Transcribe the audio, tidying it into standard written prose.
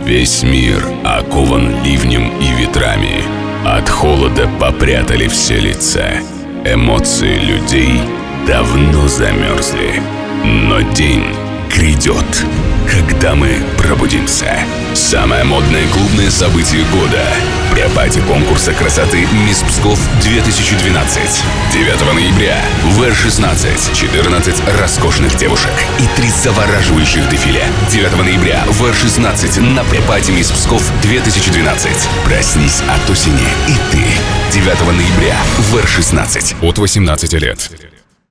Весь мир окован ливнем и ветрами. От холода попрятали все лица. Эмоции людей давно замерзли. Но день грядет, когда мы пробудимся. Самое модное клубное событие года. Препати конкурса красоты «Мисс Псков 2012». 9 ноября в R16 14 роскошных девушек и 3 завораживающих дефиле. 9 ноября в R16 на препати «Мисс Псков 2012». Проснись от осени и ты. 9 ноября в R16. От 18 лет.